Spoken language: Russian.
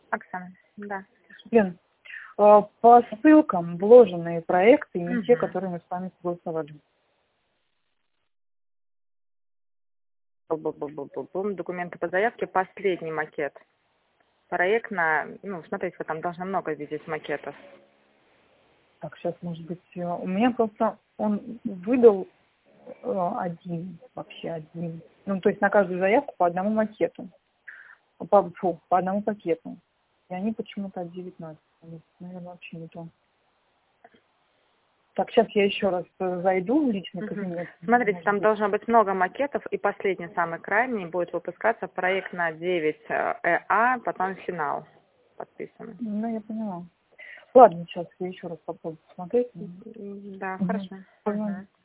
Оксана, да. Лен, по ссылкам вложенные проекты, не те, которые мы с вами согласовали. Документы по заявке, последний макет. Проект на, смотрите, там должно много видеть макетов. Так, сейчас, может быть, у меня просто он выдал один. Ну, то есть на каждую заявку по одному макету. По одному пакету. И они почему-то от 19. Наверное, вообще не то. Так, сейчас я еще раз зайду в личный кабинет. Смотрите, там должно быть много макетов, и последний, самый крайний, будет выпускаться проект на 9 ЭА, потом финал подписан. Ну, я поняла. Ладно, сейчас я еще раз попробую посмотреть. Да, хорошо.